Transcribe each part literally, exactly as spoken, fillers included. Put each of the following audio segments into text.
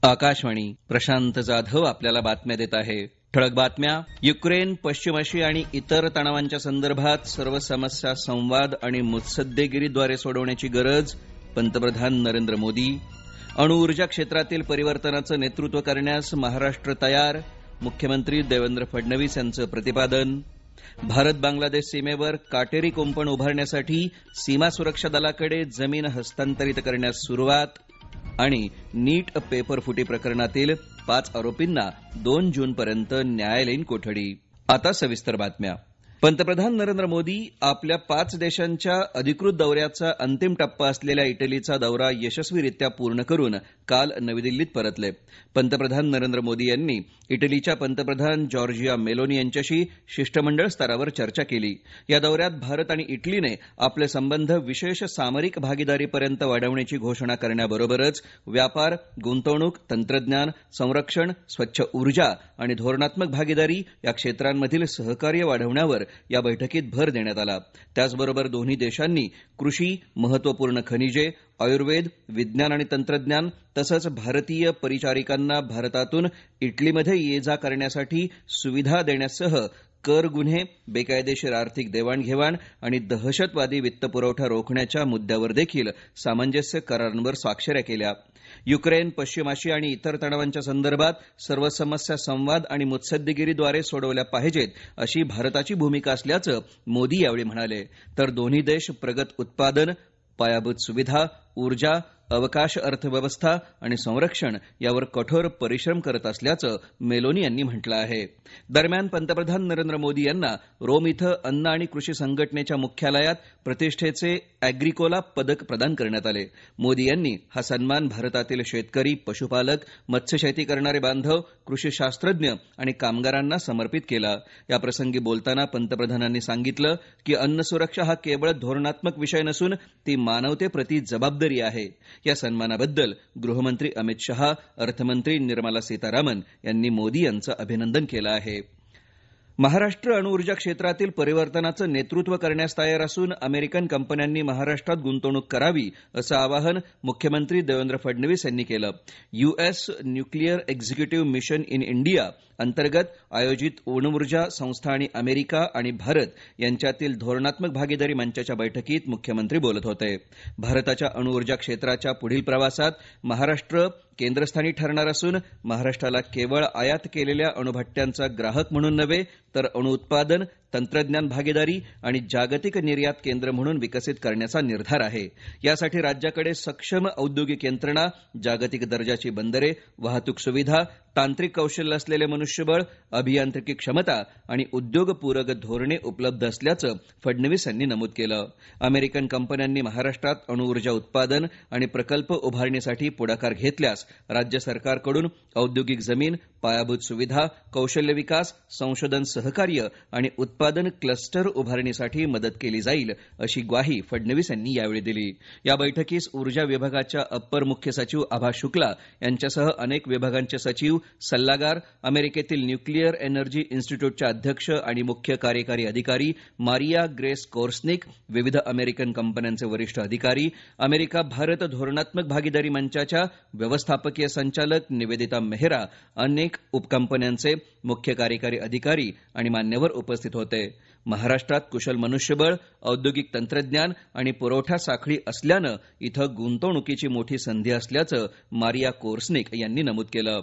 आकाशवाणी. प्रशांत जाधव आपल्याला बातम्या देत आहे. ठळक बातम्या. युक्रेन, पश्चिम आशिया आणि इतर तणावांच्या संदर्भात सर्व समस्या संवाद आणि मुत्सद्देगिरीद्वारे सोडवण्याची गरज, पंतप्रधान नरेंद्र मोदी. अणुऊर्जा क्षेत्रातील परिवर्तनाचं नेतृत्व करण्यास महाराष्ट्र तयार, मुख्यमंत्री देवेंद्र फडणवीस यांचं प्रतिपादन. भारत बांगलादेश सीमेवर काटेरी कुंपण उभारण्यासाठी सीमा सुरक्षा दलाकडे जमीन हस्तांतरित करण्यास सुरुवात. आणि नीट पेपर फुटी प्रकरणातील पाच आरोपींना दोन जूनपर्यंत न्यायालयीन कोठडी. आता सविस्तर बातम्या. पंतप्रधान नरेंद्र मोदी आपल्या पाच देशांच्या अधिकृत दौऱ्याचा अंतिम टप्पा असलेल्या इटलीचा दौरा यशस्वीरित्या पूर्ण करून काल नवी दिल्लीत परतले. पंतप्रधान नरेंद्र मोदी यांनी इटलीच्या पंतप्रधान जॉर्जिया मेलोनी यांच्याशी शिष्टमंडळ स्तरावर चर्चा केली. या दौऱ्यात भारत आणि इटलीने आपले संबंध विशेष सामरिक भागीदारीपर्यंत वाढवण्याची घोषणा करण्याबरोबरच व्यापार, गुंतवणूक, तंत्रज्ञान, संरक्षण, स्वच्छ ऊर्जा आणि धोरणात्मक भागीदारी या क्षेत्रांमधील सहकार्य वाढवण्यावर या बैठकीत भर देण्यात आला. त्याचबरोबर दोन्ही देशांनी कृषी, महत्त्वपूर्ण खनिजे, आयुर्वेद, विज्ञान आणि तंत्रज्ञान तसंच भारतीय परिचारिकांना भारतातून इटलीमध्ये ये जा करण्यासाठी सुविधा देण्यासह कर गुन्हे, बेकायदेशीर आर्थिक देवाणघेवाण आणि दहशतवादी वित्तपुरवठा रोखण्याच्या मुद्द्यावर देखील सामंजस्य करारांवर स्वाक्षऱ्या केल्या. युक्रेन, पश्चिम आशिया आणि इतर तणावांच्या संदर्भात सर्व समस्या संवाद आणि मुत्सद्देगिरीद्वारे सोडवल्या पाहिजेत अशी भारताची भूमिका असल्याचं मोदी यावेळी म्हणाले. तर दोन्ही देश प्रगत उत्पादन, पायाभूत सुविधा, ऊर्जा, अवकाश अर्थव्यवस्था आणि संरक्षण यावर कठोर परिश्रम करत असल्याचं मेलोनी यांनी म्हटलं आहे. दरम्यान पंतप्रधान नरेंद्र मोदी यांना रोम इथं अन्न आणि कृषी संघटनेच्या मुख्यालयात प्रतिष्ठेचे अॅग्रिकोला पदक प्रदान करण्यात आले. मोदी यांनी हा सन्मान भारतातील शेतकरी, पशुपालक, मत्स्यशेती करणारे बांधव, कृषी शास्त्रज्ञ आणि कामगारांना समर्पित केला. याप्रसंगी बोलताना पंतप्रधानांनी सांगितलं की अन्न सुरक्षा हा केवळ धोरणात्मक विषय नसून ती मानवतेप्रती जबाबदारी आहे. या सन्मानाबद्दल गृहमंत्री अमित शहा, अर्थमंत्री निर्मला सीतारामन यांनी मोदी यांचं अभिनंदन केलं आहे. महाराष्ट्र अणुऊर्जा क्षेत्रातील परिवर्तनाचं नेतृत्व करण्यास तयार असून अमेरिकन कंपन्यांनी महाराष्ट्रात गुंतवणूक करावी असं आवाहन मुख्यमंत्री देवेंद्र फडणवीस यांनी केलं. US nuclear executive mission in India अंतर्गत आयोजित अणुऊर्जा संस्था आणि अमेरिका आणि भारत यांच्यातील धोरणात्मक भागीदारी मंचाच्या बैठकीत मुख्यमंत्री बोलत होते. भारताच्या अणुऊर्जा क्षेत्राच्या पुढील प्रवासात महाराष्ट्र केंद्रस्थानी ठरणार असून महाराष्ट्राला केवळ आयात केलेल्या अणुभट्ट्यांचा ग्राहक म्हणून नव्हे तर अणुउत्पादन, तंत्रज्ञान भागीदारी आणि जागतिक निर्यात केंद्र म्हणून विकसित करण्याचा निर्धार आहे. यासाठी राज्याकडे सक्षम औद्योगिक यंत्रणा, जागतिक दर्जाची बंदरे, वाहतूक सुविधा, तांत्रिक कौशल्य असलेले मनुष्यबळ, अभियांत्रिकी क्षमता आणि उद्योगपूरक धोरणे उपलब्ध असल्याचं फडणवीस यांनी नमूद केलं. अमेरिकन कंपन्यांनी महाराष्ट्रात अणुऊर्जा उत्पादन आणि प्रकल्प उभारणीसाठी पुढाकार घेतल्यास राज्य सरकारकडून औद्योगिक जमीन, पायाभूत सुविधा, कौशल्य विकास, संशोधन सहकार्य आणि उत्पादन क्लस्टर उभारणीसाठी मदत केली जाईल अशी ग्वाही फडणवीस यांनी यावेळी दिली. या बैठकीस ऊर्जा विभागाच्या अप्पर मुख्य सचिव आभा शुक्ला यांच्यासह अनेक विभागांचे सचिव, सल्लागार, अमेरिकेतील न्यूक्लिअर एनर्जी इन्स्टिट्यूटच्या अध्यक्ष आणि मुख्य कार्यकारी अधिकारी मारिया ग्रेस कोर्सनिक, विविध अमेरिकन कंपन्यांचे वरिष्ठ अधिकारी, अमेरिका भारत धोरणात्मक भागीदारी मंचाच्या व्यवस्थापकीय संचालक निवेदिता मेहरा, अनेक उपकंपन्यांचे मुख्य कार्यकारी अधिकारी आणि मान्यवर उपस्थित होते. महाराष्ट्रात कुशल मनुष्यबळ, औद्योगिक तंत्रज्ञान आणि पुरवठा साखळी असल्यानं इथं गुंतवणुकीची मोठी संधी असल्याचं मारिया कोर्सनिक यांनी नमूद केलं.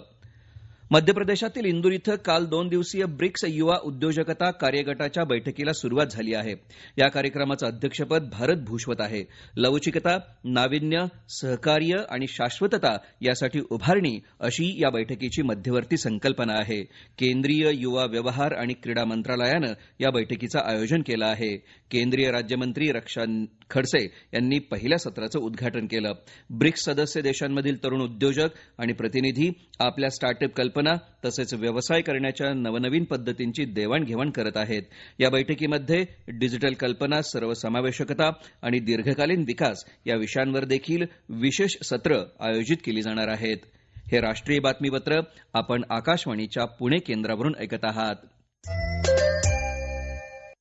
मध्य प्रदेशातील इंदूर इथं काल दोन दिवसीय ब्रिक्स युवा उद्योजकता कार्यगटाच्या बैठकीला सुरुवात झाली आहे. या कार्यक्रमाचं अध्यक्षपद भारत भूषवत आहे. लवचिकता, नाविन्य, सहकार्य आणि शाश्वतता यासाठी उभारणी अशी या बैठकीची मध्यवर्ती संकल्पना आहे. केंद्रीय युवा व्यवहार आणि क्रीडा मंत्रालयानं या बैठकीचं आयोजन केलं आहे. केंद्रीय राज्यमंत्री रक्षा खडसे यांनी पहिल्या सत्राचं उद्घाटन केलं. ब्रिक्स सदस्य देशांमधील तरुण उद्योजक आणि प्रतिनिधी आपल्या स्टार्टअप कल्पना तसेच व्यवसाय करण्याच्या नवनवीन पद्धतींची देवाणघेवाण करत आहेत. या बैठकीमध्ये डिजिटल कल्पना, सर्वसमावेशकता आणि दीर्घकालीन विकास या विषयांवर देखील विशेष सत्र आयोजित केली जाणार आहेत. हे राष्ट्रीय बातमीपत्र आपण आकाशवाणीच्या पुणे केंद्रावरून ऐकत आहात.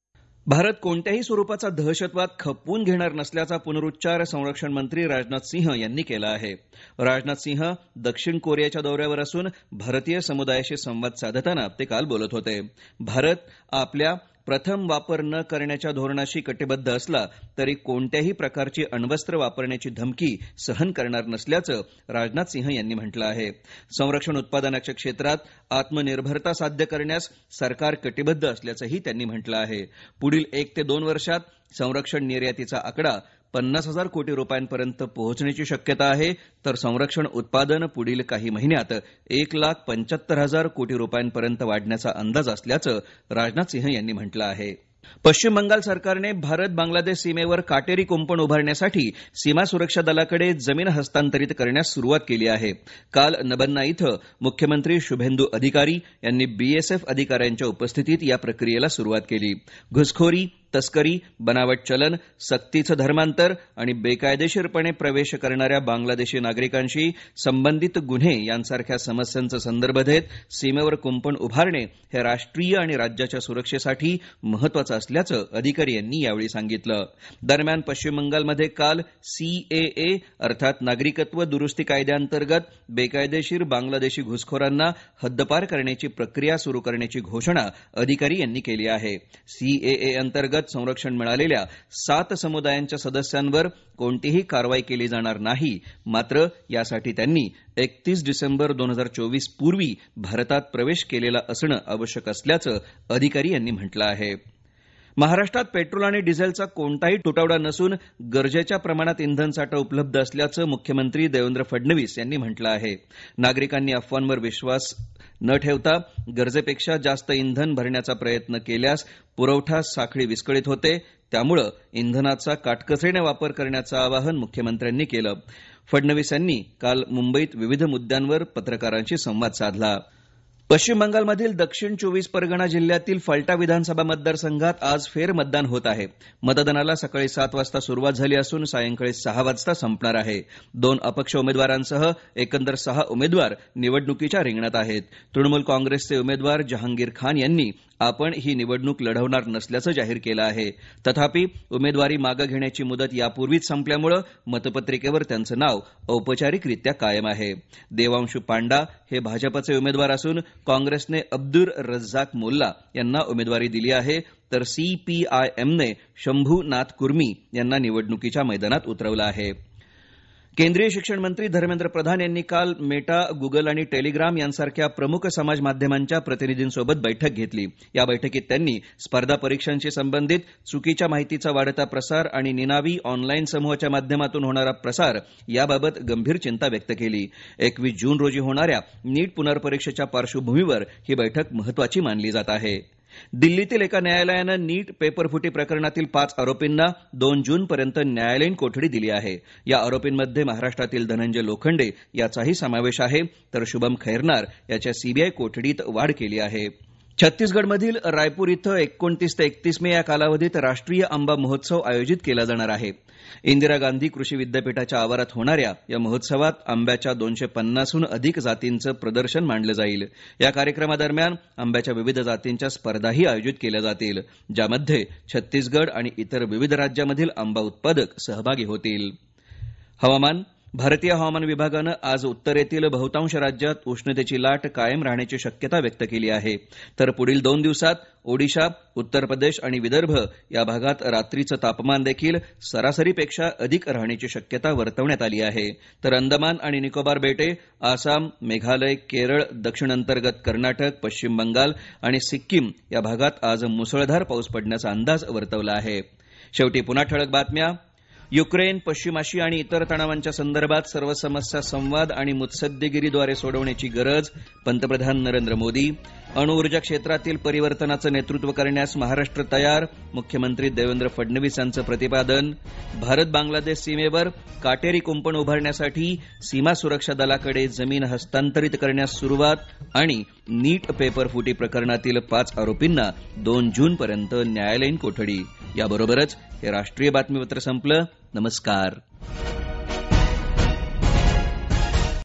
भारत कोणत्याही स्वरूपाचा दहशतवाद खपवून घेणार नसल्याचा पुनरुच्चार संरक्षण मंत्री राजनाथ सिंह यांनी केला आहे. राजनाथ सिंह दक्षिण कोरियाच्या दौऱ्यावर असून भारतीय समुदायाशी संवाद साधताना ते काल बोलत होते. भारत आपल्या प्रथम वापर न करण्याच्या धोरणाशी कटिबद्ध असला तरी कोणत्याही प्रकारची अण्वस्त्र वापरण्याची धमकी सहन करणार नसल्याचं राजनाथ सिंह यांनी म्हटलं आहे. संरक्षण उत्पादनाच्या क्षेत्रात आत्मनिर्भरता साध्य करण्यास सरकार कटिबद्ध असल्याचंही त्यांनी म्हटलं आहे. पुढील एक ते दोन वर्षात संरक्षण निर्यातीचा आकडा पन्नास हजार कोटी रुपयांपर्यंत पोहोचण्याची शक्यता आहे, तर संरक्षण उत्पादन पुढील काही महिन्यात एक लाख पंच्याहत्तर हजार कोटी रुपयांपर्यंत वाढण्याचा अंदाज असल्याचं राजनाथ सिंह यांनी म्हटलं आहे. पश्चिम बंगाल सरकारने भारत बांगलादेश सीमेवर काटेरी कुंपण उभारण्यासाठी सीमा सुरक्षा दलाकडे जमीन हस्तांतरित करण्यास सुरुवात केली आहे. काल नबन्ना इथं मुख्यमंत्री शुभेंदू अधिकारी यांनी बीएसएफ अधिकाऱ्यांच्या उपस्थितीत या प्रक्रियेला सुरुवात केली. घुसखोरी, तस्करी, बनावट चलन, सक्तीचं धर्मांतर आणि बेकायदेशीरपणे प्रवेश करणाऱ्या बांगलादेशी नागरिकांशी संबंधित गुन्हे यांसारख्या समस्यांचा संदर्भ देत सीमेवर कुंपण उभारणे हे राष्ट्रीय आणि राज्याच्या सुरक्षेसाठी महत्वाचं असल्याचं अधिकारी यांनी यावेळी सांगितलं. दरम्यान पश्चिम बंगालमध्ये काल सीएए अर्थात नागरिकत्व दुरुस्ती कायद्याअंतर्गत बेकायदेशीर बांगलादेशी घुसखोरांना हद्दपार करण्याची प्रक्रिया सुरू करण्याची घोषणा अधिकारी यांनी केली आहे. सीएए अंतर्गत संरक्षण मिळालेल्या सात समुदायांच्या सदस्यांवर कोणतीही कारवाई केली जाणार नाही, मात्र यासाठी त्यांनी एकतीस डिसेंबर दोन हजार चोवीस पूर्वी भारतात प्रवेश केलेला असणं आवश्यक असल्याचं अधिकारी यांनी म्हटलं आहे. महाराष्ट्रात पेट्रोल आणि डिझेलचा कोणताही तुटवडा नसून गरजेच्या प्रमाणात इंधनसाठा उपलब्ध असल्याचं मुख्यमंत्री देवेंद्र फडणवीस यांनी म्हटलं आहे. नागरिकांनी अफवांवर विश्वास न ठेवता गरजेपेक्षा जास्त इंधन भरण्याचा प्रयत्न केल्यास पुरवठा साखळी विस्कळीत होते. त्यामुळे इंधनाचा काटकसरीने वापर करण्याचं आवाहन मुख्यमंत्र्यांनी केलं. फडणवीस यांनी काल मुंबईत विविध मुद्द्यांवर पत्रकारांशी संवाद साधला. पश्चिम बंगालमधील दक्षिण चोवीस परगणा जिल्ह्यातील फलटा विधानसभा मतदारसंघात आज फेरमतदान होत आहे. मतदानाला सकाळी सात वाजता सुरुवात झाली असून सायंकाळी सहा वाजता संपणार आहे. दोन अपक्ष उमेदवारांसह एकंदर सहा उमेदवार निवडणुकीच्या रिंगणात आहेत. तृणमूल काँग्रेसचे उमेदवार जहांगीर खान यांनी आपण ही निवडणूक लढवणार नसल्याचं जाहीर केलं आहे. तथापि उमेदवारी मागे घेण्याची मुदत यापूर्वीच संपल्यामुळे मतपत्रिकेवर त्यांचं नाव औपचारिकरित्या कायम आहे. देवांशू पांडा हे भाजपचे उमेदवार असून काँग्रेसने अब्दुर रज्जाक मोल्ला यांना उमेदवारी दिली आहे, तर सीपीआयएमने शंभू नाथ कुर्मी यांना निवडणुकीच्या मैदानात उतरवलं आहे. केंद्रीय शिक्षण मंत्री धर्मेंद्र प्रधान यांनी काल मेटा, गुगल आणि टेलिग्राम यांसारख्या प्रमुख समाज माध्यमांच्या प्रतिनिधींसोबत बैठक घेतली. या बैठकीत त्यांनी स्पर्धा परीक्षांशी संबंधित चुकीच्या माहितीचा वाढता प्रसार आणि निनावी ऑनलाईन समूहाच्या माध्यमातून होणारा प्रसार याबाबत गंभीर चिंता व्यक्त केली. एकवीस जून रोजी होणाऱ्या नीट पुनर्परीक्षेच्या पार्श्वभूमीवर ही बैठक महत्वाची मानली जात आहे. दिल्लीतील एका न्यायालयानं नीट पेपरफुटी प्रकरणातील पाच आरोपींना दोन जूनपर्यंत न्यायालयीन कोठडी दिली आहे. या आरोपींमध्ये महाराष्ट्रातील धनंजय लोखंडे याचाही समावेश आहे, तर शुभम खैरनार याच्या सीबीआय कोठडीत वाढ केली आहे. छत्तीसगडमधील रायपूर इथं एकोणतीस ते एकतीस मे या कालावधीत राष्ट्रीय आंबा महोत्सव आयोजित केला जाणार आहे. इंदिरा गांधी कृषी विद्यापीठाच्या आवारात होणाऱ्या या महोत्सवात आंब्याच्या दोनशे पन्नासहून अधिक जातींचं प्रदर्शन मांडलं जाईल. या कार्यक्रमादरम्यान आंब्याच्या विविध जातींच्या स्पर्धाही आयोजित केल्या जातील, ज्यामध्ये छत्तीसगड आणि इतर विविध राज्यामधील आंबा उत्पादक सहभागी होतील. हवामान. भारतीय हवामान विभागानं आज उत्तरेतील बहुतांश राज्यात उष्णतेची लाट कायम राहण्याची शक्यता व्यक्त केली आहे, तर पुढील दोन दिवसात ओडिशा, उत्तर प्रदेश आणि विदर्भ या भागात रात्रीचं तापमान देखील सरासरीपेक्षा अधिक राहण्याची शक्यता वर्तवण्यात आली आहे. तर अंदमान आणि निकोबार बेटे, आसाम, मेघालय, केरळ, दक्षिण अंतर्गत कर्नाटक, पश्चिम बंगाल आणि सिक्कीम या भागात आज मुसळधार पाऊस पडण्याचा अंदाज वर्तवला आहे. शेवटी पुन्हा ठळक बातम्या. युक्रेन, पश्चिम आशिया आणि इतर तणावांच्या संदर्भात सर्व समस्या संवाद आणि मुत्सद्देगिरीद्वारे सोडवण्याची गरज, पंतप्रधान नरेंद्र मोदी. अणुऊर्जा क्षेत्रातील परिवर्तनाचं नेतृत्व करण्यास महाराष्ट्र तयार, मुख्यमंत्री देवेंद्र फडणवीस यांचं प्रतिपादन. भारत बांगलादेश सीमेवर काटेरी कुंपण उभारण्यासाठी सीमा सुरक्षा दलाकडे जमीन हस्तांतरित करण्यास सुरुवात आणि नीट पेपरफुटी प्रकरणातील पाच आरोपींना दोन जूनपर्यंत न्यायालयीन कोठडी. याबरोबरच हे राष्ट्रीय बातमीपत्र संपलं. नमस्कार.